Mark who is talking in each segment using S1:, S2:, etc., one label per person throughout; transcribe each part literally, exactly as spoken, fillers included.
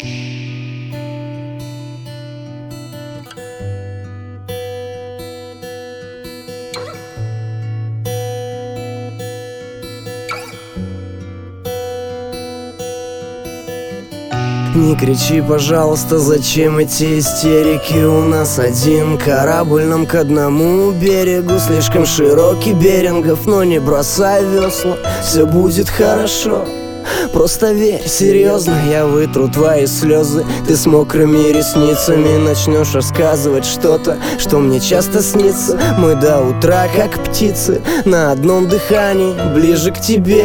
S1: Не кричи, пожалуйста, зачем эти истерики? У нас один корабль, нам к одному берегу. Слишком широкий Берингов, но не бросай весла, все будет хорошо. Просто верь, серьезно, я вытру твои слезы. Ты с мокрыми ресницами начнешь рассказывать что-то, что мне часто снится. Мы до утра, как птицы, на одном дыхании, ближе к тебе.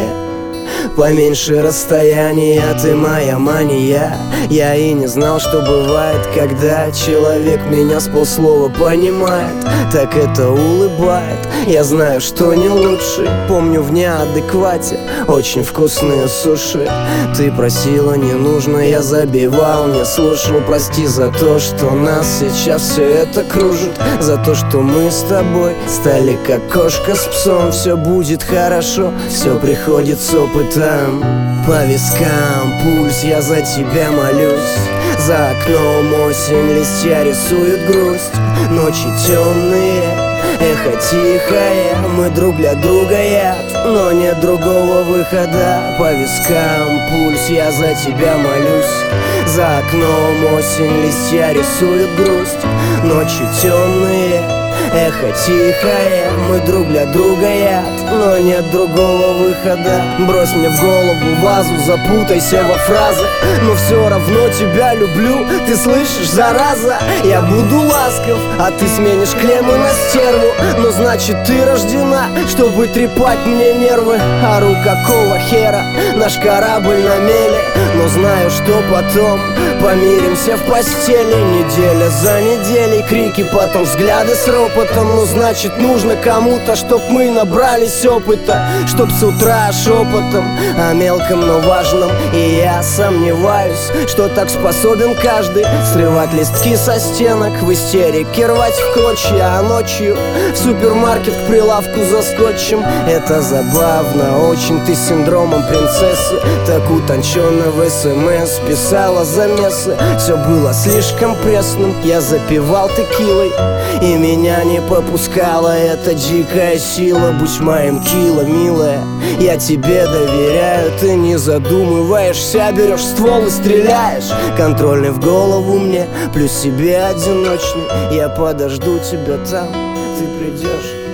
S1: Поменьше расстояния, ты моя мания. Я и не знал, что бывает, когда человек меня с полслова понимает. Так это улыбает, я знаю, что не лучше. Помню в неадеквате очень вкусные суши. Ты просила, не нужно, я забивал, не слушал. Прости за то, что нас сейчас все это кружит, за то, что мы с тобой стали как кошка с псом. Все будет хорошо, все приходит с опытом. По вискам пульс, я за тебя молюсь. За окном осень, листья рисуют грусть. Ночи темные, эхо тихое. Мы друг для друга яд, но нет другого выхода. По вискам пульс, я за тебя молюсь. За окном осень, листья рисуют грусть. Ночи темные, эхо тихое. Мы друг для друга яд, но нет другого выхода. Брось мне в голову вазу, запутайся во фразах, но все равно тебя люблю, ты слышишь, зараза? Я буду ласков, а ты сменишь клеммы на стерву. Но значит ты рождена, чтобы трепать мне нервы. Ору какого хера, наш корабль на мели. Но знаю, что потом помиримся в постели. Неделя за неделей, крики, потом взгляды с ропотом. Ну значит нужно кому-то, чтоб мы набрались опыта, чтоб с утра шепотом о мелком, но важном. И я сомневаюсь, что так способен каждый. Срывать листки со стенок, в истерике рвать в клочья. А ночью в супермаркет к прилавку за скотчем. Это забавно очень, ты с синдромом принцессы. Так утонченно в СМС писала замесы. Все было слишком пресным, я запивал текилой, и меня не попускала эта дикая сила. Будь моим кило, милая, я тебе доверяю. Ты не задумываешься, берешь ствол и стреляешь. Контрольный в голову мне, плюс себе одиночный. Я подожду тебя там, ты придешь.